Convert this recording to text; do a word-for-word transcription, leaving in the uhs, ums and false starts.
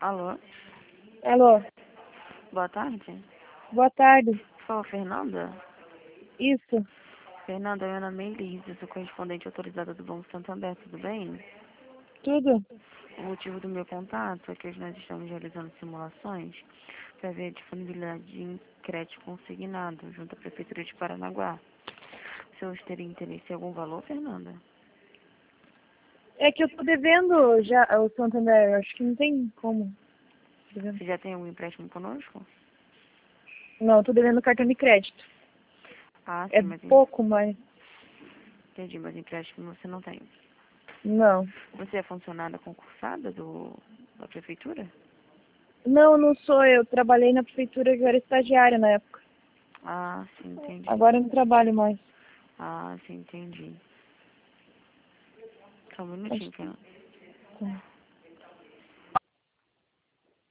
Alô? Alô, Boa tarde. boa tarde. Fala, Fernanda? Isso, Fernanda, meu nome é Elisa, sou correspondente autorizada do Banco Santander, tudo bem? tudo? O motivo do meu contato é que hoje nós estamos realizando simulações para ver a disponibilidade de crédito consignado junto à Prefeitura de Paranaguá. O senhor teria interesse em algum valor, Fernanda? É que eu tô devendo já o Santander, acho que não tem como. Devendo. Você já tem algum empréstimo conosco? Não, eu tô devendo cartão de crédito. Ah, É sim, mas pouco, mas entendi, mas empréstimo você não tem. não. Você é funcionária concursada do, da Prefeitura? Não, não sou eu. Trabalhei na prefeitura que eu era estagiária na época. Ah, sim, entendi. Agora eu não trabalho mais. Ah, sim, entendi. Só um Acho minutinho, que Fernanda. tá.